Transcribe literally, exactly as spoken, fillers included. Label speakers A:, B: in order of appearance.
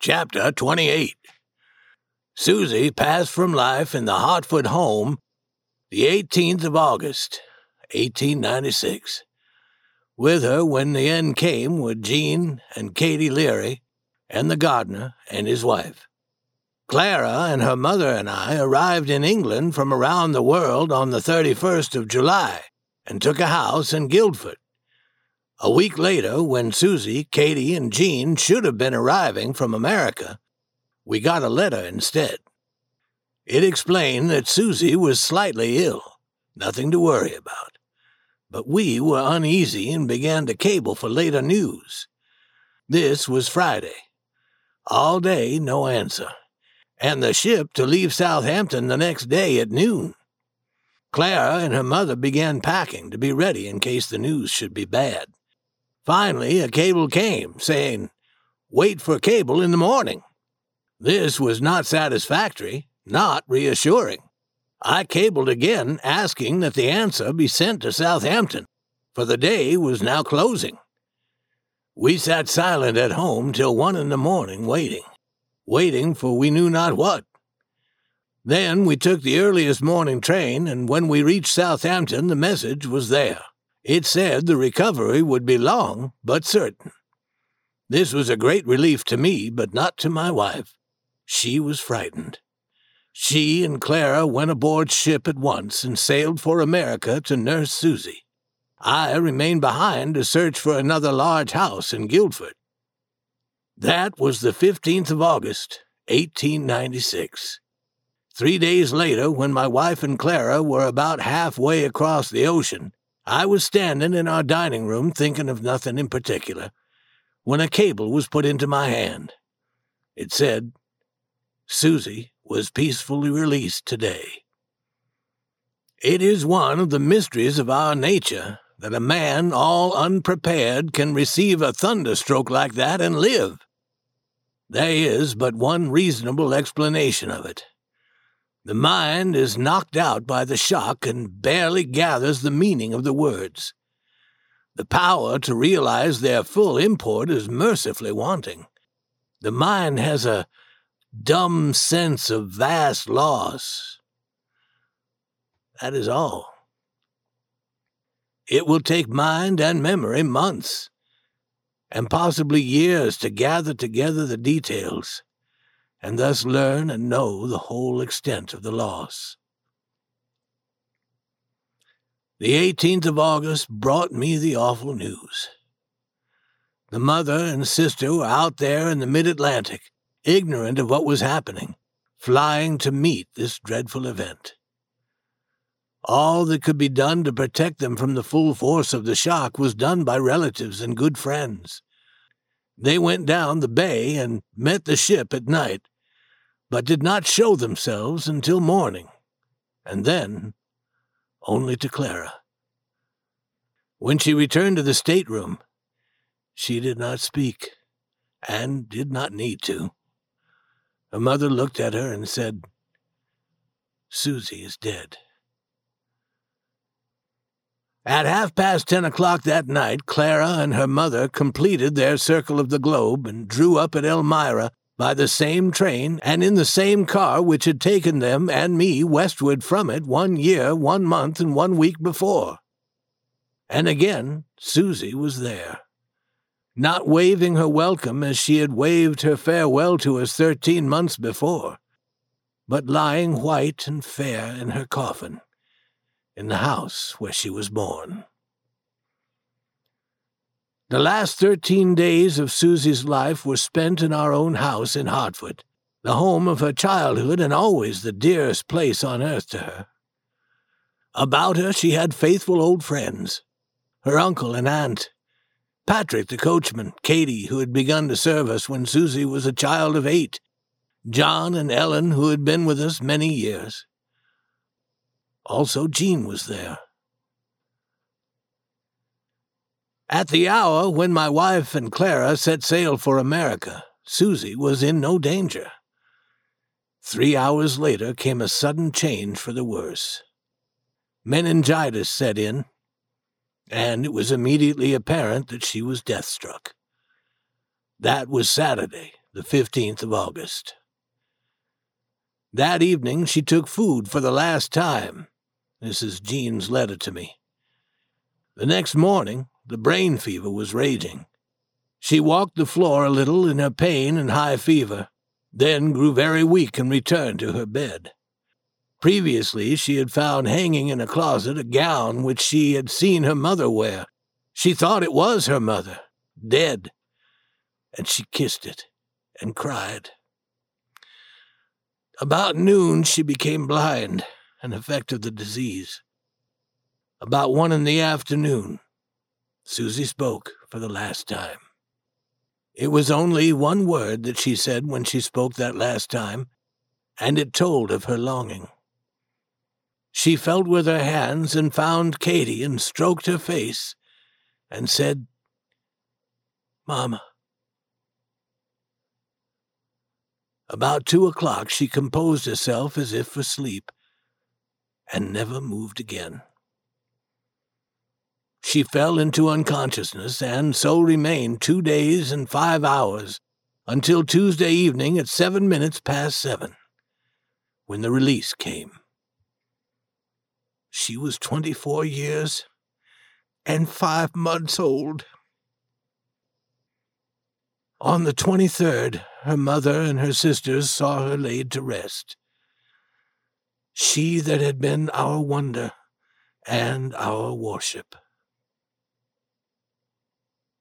A: Chapter twenty-eight. Susie passed from life in the Hartford home the eighteenth of August, eighteen ninety-six. With her, when the end came, were Jean and Katie Leary, and the gardener and his wife. Clara and her mother and I arrived in England from around the world on the thirty-first of July and took a house in Guildford. A week later, when Susie, Katie, and Jean should have been arriving from America, we got a letter instead. It explained that Susie was slightly ill, nothing to worry about. But we were uneasy and began to cable for later news. This was Friday. All day, no answer, and the ship to leave Southampton the next day at noon. Clara and her mother began packing to be ready in case the news should be bad. Finally, a cable came, saying, "Wait for cable in the morning." This was not satisfactory, not reassuring. I cabled again, asking that the answer be sent to Southampton, for the day was now closing. We sat silent at home till one in the morning, waiting, waiting for we knew not what. Then we took the earliest morning train, and when we reached Southampton, the message was there. It said the recovery would be long, but certain. This was a great relief to me, but not to my wife. She was frightened. She and Clara went aboard ship at once and sailed for America to nurse Susie. I remained behind to search for another large house in Guildford. That was the fifteenth of August, eighteen ninety-six. Three days later, when my wife and Clara were about halfway across the ocean, I was standing in our dining room thinking of nothing in particular, when a cable was put into my hand. It said, "Susie was peacefully released today." It is one of the mysteries of our nature that a man all unprepared can receive a thunderstroke like that and live. There is but one reasonable explanation of it. The mind is knocked out by the shock and barely gathers the meaning of the words. The power to realize their full import is mercifully wanting. The mind has a dumb sense of vast loss. That is all. It will take mind and memory months, and possibly years to gather together the details, and thus learn and know the whole extent of the loss. The eighteenth of August brought me the awful news. The mother and sister were out there in the mid-Atlantic, ignorant of what was happening, flying to meet this dreadful event. All that could be done to protect them from the full force of the shock was done by relatives and good friends. They went down the bay and met the ship at night, but did not show themselves until morning, and then only to Clara. When she returned to the stateroom, she did not speak, and did not need to. Her mother looked at her and said, "Susie is dead." At half past ten o'clock that night, Clara and her mother completed their circle of the globe and drew up at Elmira by the same train and in the same car which had taken them and me westward from it one year, one month, and one week before. And again, Susie was there, not waving her welcome as she had waved her farewell to us thirteen months before, but lying white and fair in her coffin, in the house where she was born. The last thirteen days of Susie's life were spent in our own house in Hartford, the home of her childhood and always the dearest place on earth to her. About her she had faithful old friends, her uncle and aunt, Patrick the coachman, Katie, who had begun to serve us when Susie was a child of eight, John and Ellen, who had been with us many years. Also Jean was there. At the hour when my wife and Clara set sail for America, Susie was in no danger. Three hours later came a sudden change for the worse. Meningitis set in, and it was immediately apparent that she was death-struck. That was Saturday, the fifteenth of August. That evening she took food for the last time. This is Jean's letter to me. The next morning, the brain fever was raging. She walked the floor a little in her pain and high fever, then grew very weak and returned to her bed. Previously, she had found hanging in a closet a gown which she had seen her mother wear. She thought it was her mother, dead, and she kissed it and cried. About noon, she became blind, an effect of the disease. About one in the afternoon, Susie spoke for the last time. It was only one word that she said when she spoke that last time, and it told of her longing. She felt with her hands and found Katie and stroked her face and said, "Mama." About two o'clock she composed herself as if for sleep, and never moved again. She fell into unconsciousness and so remained two days and five hours until Tuesday evening at seven minutes past seven, when the release came. She was twenty-four years and five months old. On the twenty-third, her mother and her sisters saw her laid to rest. She that had been our wonder and our worship.